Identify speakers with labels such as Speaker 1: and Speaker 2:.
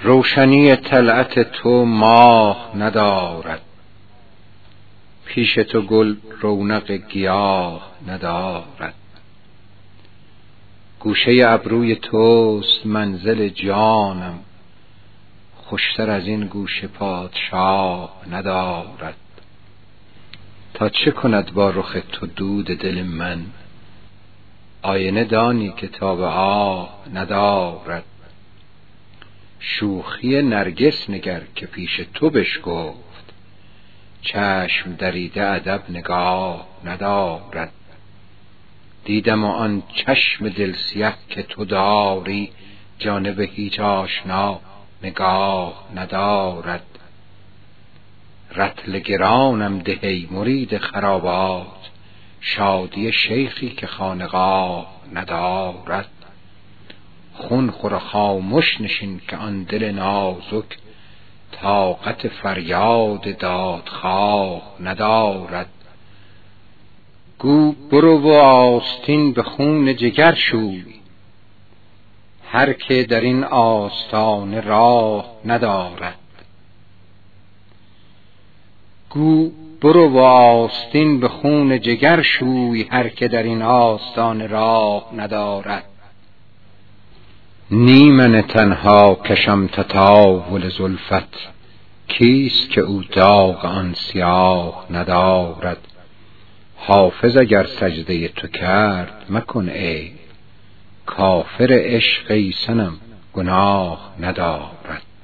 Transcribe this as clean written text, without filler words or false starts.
Speaker 1: روشنی طلعت تو ماه ندارد، پیش تو گل رونق گیاه ندارد. گوشه ابروی توست منزل جانم، خوشتر از این گوشه پادشاه ندارد. تا چه کند با رخ تو دود دل من، آینه دانی که تاب آه ندارد. شوخی نرگس نگر که پیش تو بشکفت، چشم دریده ادب نگاه ندارد. دیدم آن چشم دل سیه که تو داری، جانب هیچ آشنا نگاه ندارد. رطل گرانم ده ای مرید خرابات، شادی شیخی که خانقاه ندارد. خون خور و خامش نشین که آن دل نازک، طاقت فریاد دادخواه ندارد. گو برو و آستین به خون جگر شوی، هر که در این آستانه راه ندارد. گو برو و آستین به خون جگر شوی، هر که در این آستانه راه ندارد. نی من تنها کشم تطاول زلفت، کیست که او داغ آن سیاه ندارد. حافظ اگر سجده تو کرد مکن عیب، کافر عشق ای صنم گناه ندارد.